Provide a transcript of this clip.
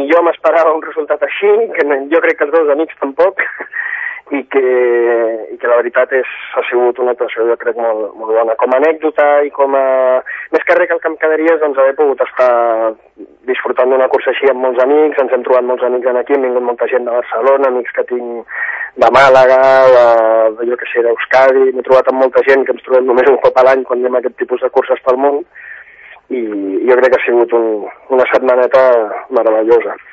ni jo m'esperava un resultat així, que jo crec que els dos amics tampoc, i que la veritat ha sigut una actuació, jo crec, molt bona. Com a anècdota i com a... Més que res que el que em quedaria és haver pogut estar disfrutant d'una cursa així amb molts amics, ens hem trobat molts amics aquí, han vingut molta gent de Barcelona, amics que tinc de Màlaga, jo que sé, d'Euskadi, m'he trobat amb molta gent que ens trobem només un cop a l'any quan anem a aquest tipus de curses pel món, i jo crec que ha sigut una setmaneta meravellosa.